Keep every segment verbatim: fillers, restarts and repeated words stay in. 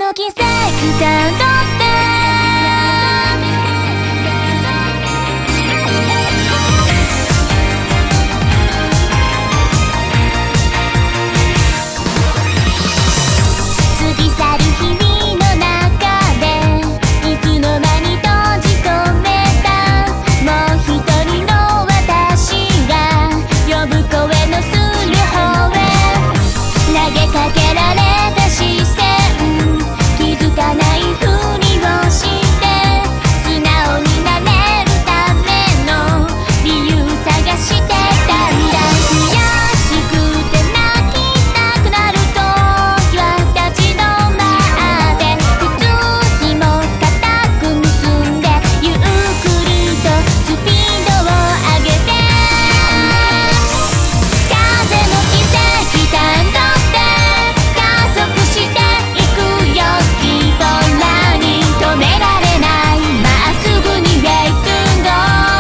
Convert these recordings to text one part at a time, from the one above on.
の奇跡たどって過ぎ去る日々の中でいつの間に閉じ込めたもう一人の私が呼ぶ声のする方へ投げかけられた視線気づかないふりをして素直になれるための理由探してたんだ悔しくて泣きたくなる時は立ち止まって靴ひも固く結んでゆっくりとスピードを上げて風の奇跡たどって加速していくよ希望らに止められないまっすぐに Way to go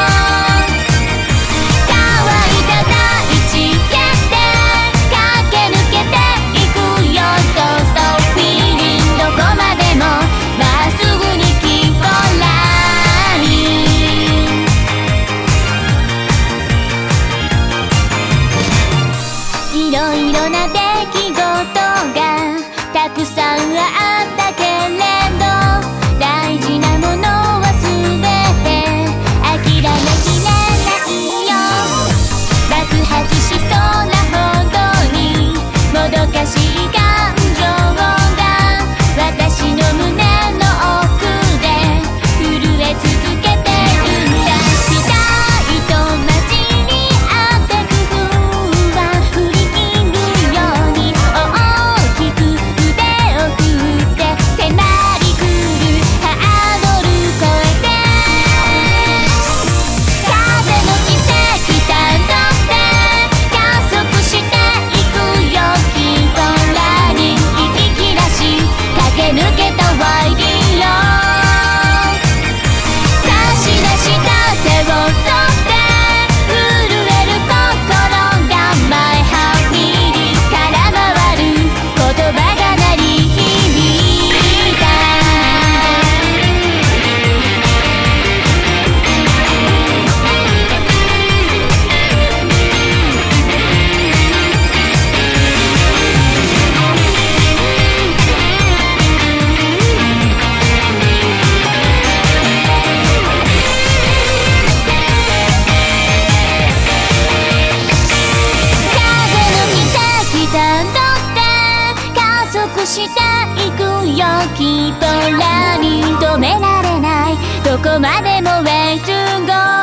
乾いた大地へ駆け抜けていくよ Don't stop feeling どこまでもまっすぐに希望らにいろいろな出来事がたくさんあったけれど大事なものはすべて諦めきれないよ爆発しそうなほどにもどかしい感情が私の胸の奥で震え続けてるんだ期待と混じり合って工夫は振り切るように大きく腕を振って迫り来るハードル越えて風の奇跡たどって加速していくよ希望らに息切らし駆け抜けたワイディンロー差し出した手を取って震える心がマイハービートから回る言葉が鳴り響いた風の奇跡たどって加速していくよ希望らに止められないどこまでも Way to go